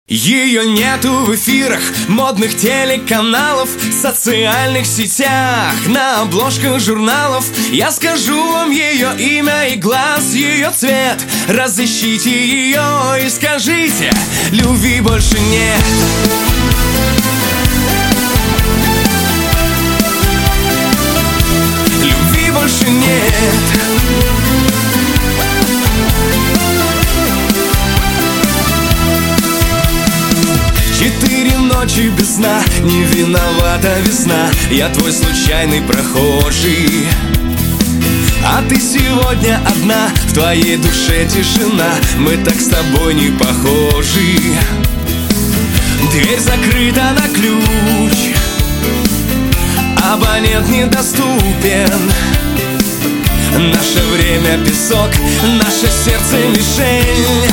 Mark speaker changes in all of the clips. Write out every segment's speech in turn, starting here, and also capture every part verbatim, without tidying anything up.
Speaker 1: Ее нету в эфирах модных телеканалов, в социальных сетях, на обложках журналов. Я скажу вам ее имя и глаз, ее цвет. Разыщите ее и скажите: любви больше нет. Любви больше нет. Четыре ночи без сна, не виновата весна. Я твой случайный прохожий, а ты сегодня одна, в твоей душе тишина. Мы так с тобой не похожи. Дверь закрыта на ключ, абонент недоступен. Наше время песок, наше сердце мишень.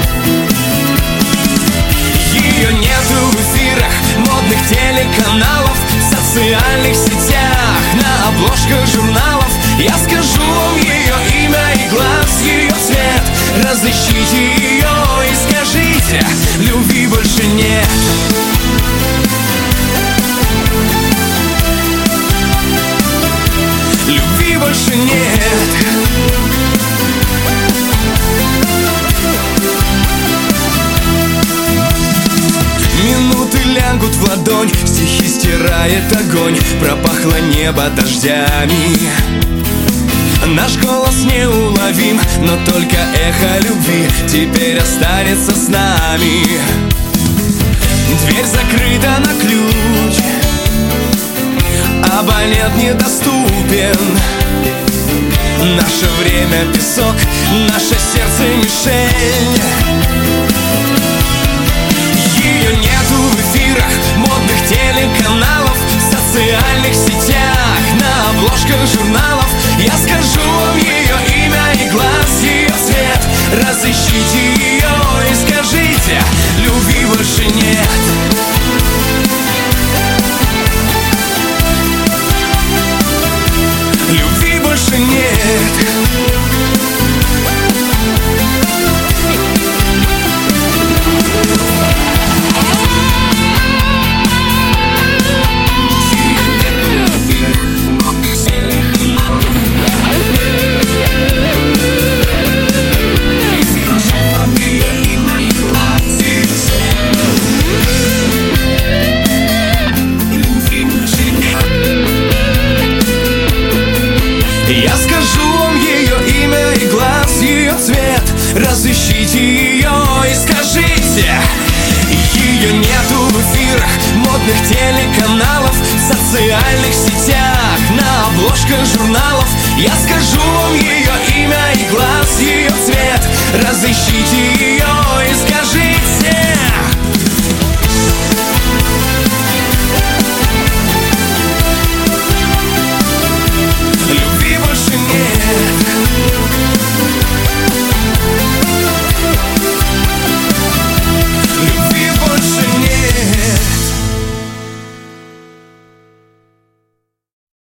Speaker 1: Ее нету в эфирах модных телеканалов, в социальных сетях, на обложках журналов. Я скажу вам ее имя и глаз, ее цвет. Разыщите ее и скажите: любви больше нет. Любви больше нет. Минуты лягут в ладонь, стихи стирает огонь. Пропахло небо дождями. Наш голос неуловим, но только эхо любви теперь останется с нами. Дверь закрыта на ключ, абонент недоступен. Наше время песок, наше сердце мишень. Ее нету в эфирах модных телеканалов, в социальных сетях, на обложках журналов. Я скажу вам ее имя и глаз, ее цвет. Разыщите ее и скажите: любви больше нет. Любви больше нет. Я скажу вам ее имя и глаз, ее цвет. Разыщите ее и скажите: ее нету в эфирах модных телеканалов, в социальных сетях, на обложках журналов. Я скажу вам ее имя и глаз, ее цвет. Разыщите ее и скажите: